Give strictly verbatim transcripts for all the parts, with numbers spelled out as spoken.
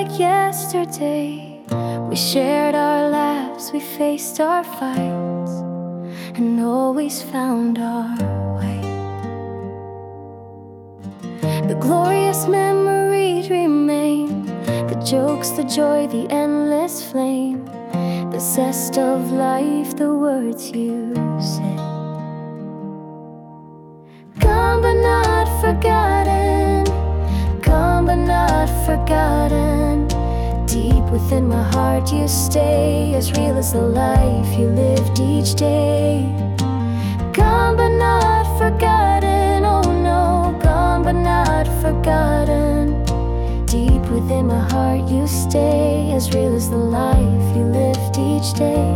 like yesterday. We shared our laughs, we faced our fights, and always found our way. The glorious memories remain, the jokes, the joy, the endless flame, the zest of life, the words you said. Gone but not forgotten, gone but not forgotten. Deep within my heart you stay, as real as the life you lived each day. Gone but not forgotten, oh no, gone but not forgotten. Deep within my heart you stay, as real as the life you lived each day.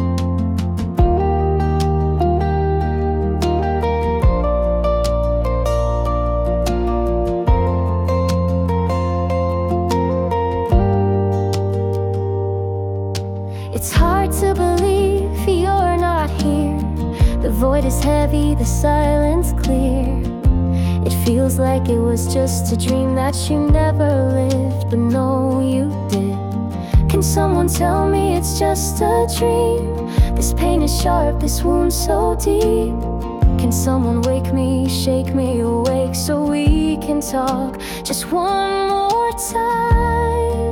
It's hard to believe you're not here. The void is heavy, the silence clear. It feels like it was just a dream that you never lived, but no, you did. Can someone tell me it's just a dream? This pain is sharp, this wound so deep. Can someone wake me, shake me awake, so we can talk just one more time?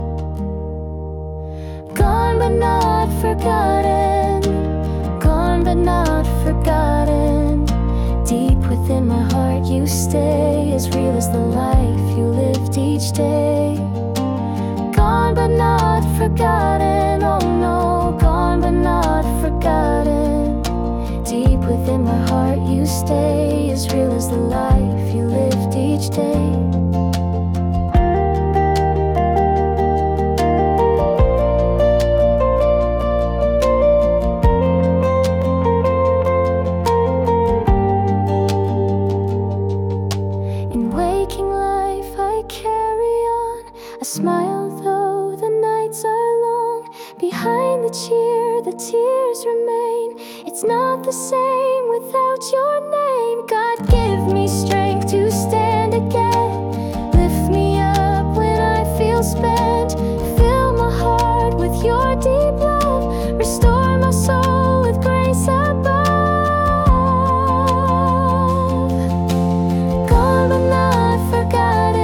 Gone but not forgotten, gone but not forgotten. Deep within my heart you stay, as real as the life you lived each day. Gone but not forgotten, oh no, gone but not forgotten. Deep within my heart you stay, as real as the life you lived each day. I smile though the nights are long. Behind the cheer, the tears remain. It's not the same without your name. God, give me strength to stand again. Lift me up when I feel spent. Fill my heart with your deep love. Restore my soul with grace above. Gone but not forgotten,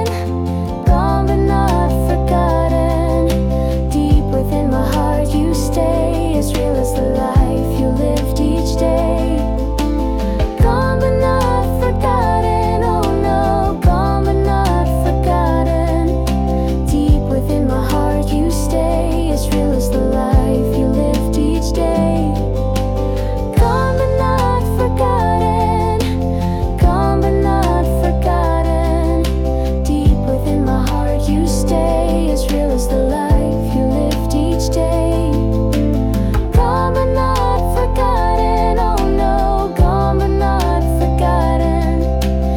as real as the life you lived each day. Gone but not forgotten, oh no, gone but not forgotten. Deep within my heart you stay, as real as the life you lived each day. Gone but not forgotten, gone but not forgotten. Deep within my heart you stay, as real as the life you lived each day.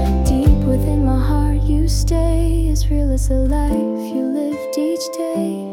As real as the life you lived each day.